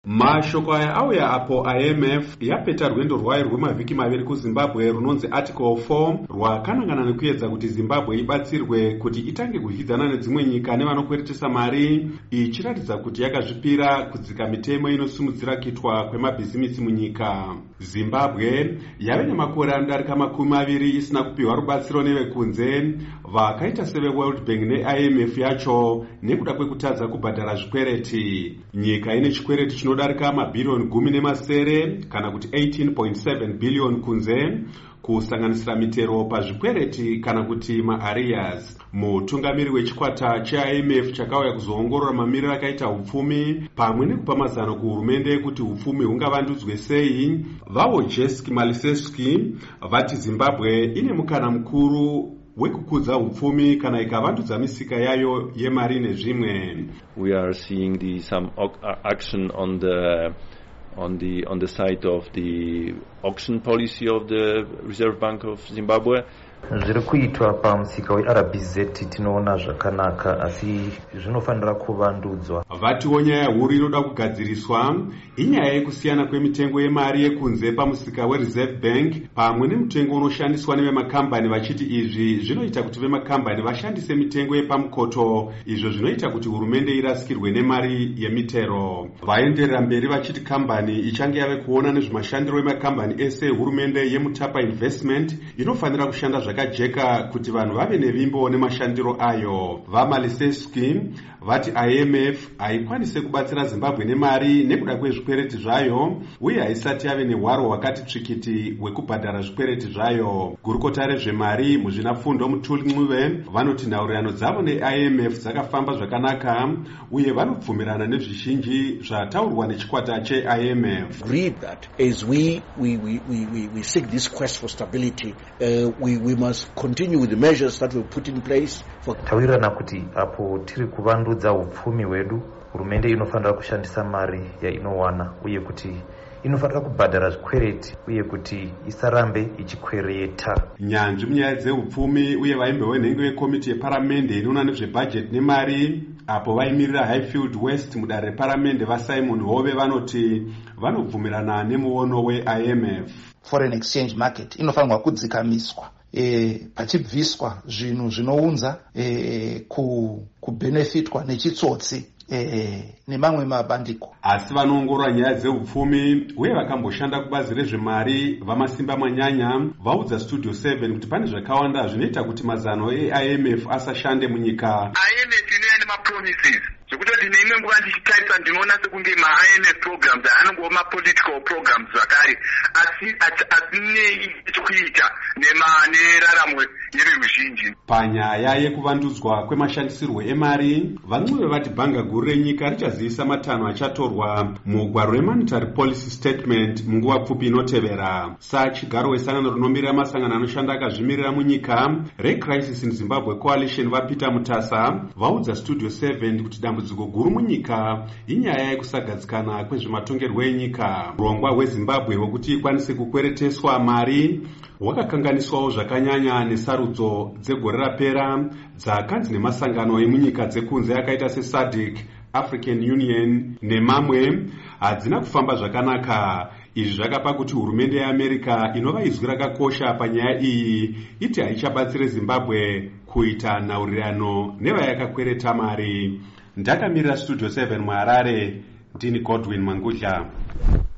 Mashoko aya auya apo IMF yapeta rwendo rwayo rwemavhiki maviri kuZimbabwe runonzi Article 4 rwakanangana nekuedza kuti Zimbabwe ibatsirwe kuti itange kudyidzana nedzimwe nyika nevanokweretesa mari, ichiratidza kuti yakazvipira kudzika mitemo inosimudzira kuitwa kwemabhizimisi munyika. Zimbabwe yave nemakore anodarika 20 isina kupiwa rubatsiro nevekunze vakaita seveWorld Bank neIMF yacho nekuda kwekutadza kubhadhara zvikwereti. Nyika ine chikwereti chinodarika mabhirioni 10 kana kuti 18.7 billion kunze, kusanganisira mitero pazvikwereti kana kuti maarrears. Mutungamiri wechikwata cheIMF chakauya kuzoongorora mamiriro akaita upfumi pamwe nekupa mazano kuhurumende kuti upfumi hungavandudzwe sei, Wojciech Maliszewski vati Zimbabwe ine mukana mukuru wekukudza upfumi kana ikavandudza misika yayo yemari nezvimwe. We are seeing some action on the side of the auction policy of the Reserve Bank of Zimbabwe. Zviri kuitwa pamusika weRBZ tinoona zvakanaka, asi zvinofanira kuvandudzwa. Vatiwo nyaya huru inoda kugadziriswa inyaya yekusiyana kwemitengo yemari yekunze pamusika weReserve Bank pamwe nemutengo unoshandiswa nevemakambani, vachiti izvi zvinoita kuti vemakambani vashandise mitengo yepamukoto, izvo zvinoita kuti hurumende irasikirwe nemari yemitero. Vaenderera mberi vachiti kambani ichange yave kuona nezvemashandiro emakambani ese, hurumende yeMutapa Investment inofanira kushanda zvakajeka kuti vanhu vave nevimbo nemashandiro ayo. VaMaliszewski vati IMF haikwanise kubatsira Zimbabwe nemari nekuda kwezvikwereti zvayo uye haisati yave nehwaro hwakati tsvikiti hwekubhadhara zvikwereti zvayo. Gurukota rezvemari muzvinafundo Mutuli Ncube vanoti nhaurirano dzavo neIMF dzakafamba zvakanaka uye vanobvumirana nezvizhinji zvataurwa nechikwata cheIMF. Agreed that as we seek this quest for stability, we must continue with the measures that we've put in place. Tawirirana kuti apo tiri kuvandudza upfumi hwedu, hurumende inofanira kushandisa mari yainowana uye kuti inofanira kubhadhara zvikwereti uye kuti isarambe ichikwereta. Nyanzvi munyaya dzeupfumi uye vaimbe venhenge vekomiti yeparamende inoona nezvebhajeti nemari apo vaimirira Highfield West mudare reparamende vaSimon Hove vanoti vanobvumirana nemuono weIMF. Foreign exchange market inofanirwa kudzikamiswa pachibviswa zvinhu zvinounza kubenefitwa nechitsotsi nemamwe mabandiko. Asi vanoongorora nyaya dzeupfumi uye vakamboshanda kubazi rezvemari vamasimba manyanya vaudza Studio 7 kuti pane zvakawanda zvinoita kuti mazano eIMF asashande munyika. IMF inoya nemapromises zvekutoti neimwe nguva ndichitarisa ndinoona sekunge maIMF programs anongova mapolitical programs zvakare, asi nechikuita neraramo yeruzhinji. Panyaya yekuvandudzwa kwemashandisirwo emari, vaNcube vati bhanga guru renyika richazivisa matanho achatorwa mugwaro reMonetary Policy Statement munguva pfupi inotevera. Chigaro wesangano rinomirira masangano anoshanda akazvimirira munyika reCrisis in Zimbabwe Coalition vaPeter Mutasa vaudza Studio 7 kuti dambudziko guru munyika inyaya yekusagadzikana kwezvematongerwo enyika. Urongwa hweZimbabwe hwekuti ikwanise kukwereteswa mari hwakakanganiswawo zvakanyanya nesarudzo dzegore rapera dzakanzi nemasangano emunyika dzekunze akaita seSADC, African Union nemamwe hadzina kufamba zvakanaka. Izvi zvakapa kuti hurumende yeAmerica inova izwi rakakosha panyaya iyi iti haichabatsire Zimbabwe kuita nhaurirano nevayakakwereta mari. Ndakamirira Studio 7 muHarare, ndini Godwin Mangudla.